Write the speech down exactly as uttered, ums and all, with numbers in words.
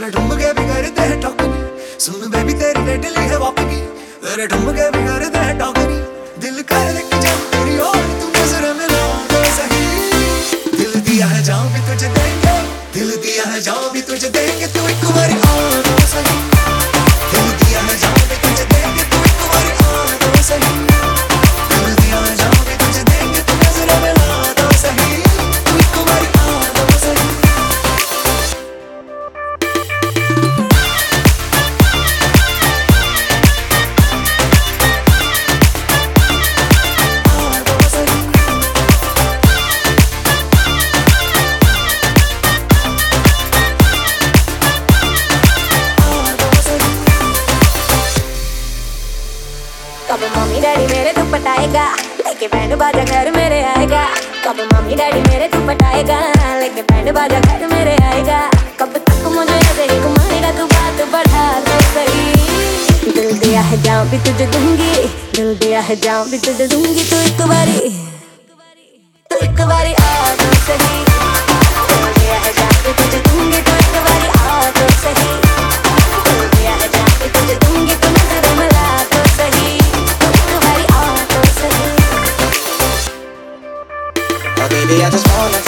तेरे ठुमके भी करते हैं टॉकनी, सुन बेबी तेरी लेडली है वॉकनी, तेरे ठुमके भी करते हैं टॉकनी, दिल कर दे कि जब तेरी और तू नजर मिला तो सही, दिल दिया है जान भी तुझे देंगे, दिल दिया है जान भी तुझे देंगे, तू एक बारी आ तो सही, दिल दिया है जान भी तुझे देंगे, तू एक बारी आ तो सही, दिल दिया है जान भी तुझे देंगे, तू नजर मिला तो सही, तू एक बारी आ तो सही। कब मम्मी डैडी मेरे तू पटाएगा, लेके बैंड बाजा घर मेरे आएगा, कब मम्मी डैडी मेरे तू पटाएगा, लेके बैंड बाजा घर मेरे आएगा, कब तक मुझे ऐसे ही घुमाएगा, तू बात बढ़ा तो सही, दिल दिया है जान भी तुझे दूंगी, दिल दिया है जान भी तुझे दूंगी, तू एक बारी तू एक बारी आ तो सही, दिल दिया है जान भी तुझे दूंगी, तू एक बारी आ तो सही, दिल दिया है जान भी तुझे दूंगी, तू नजर मिला तो सही, तू एक बारी आ तो सही। Oh baby, I just wanna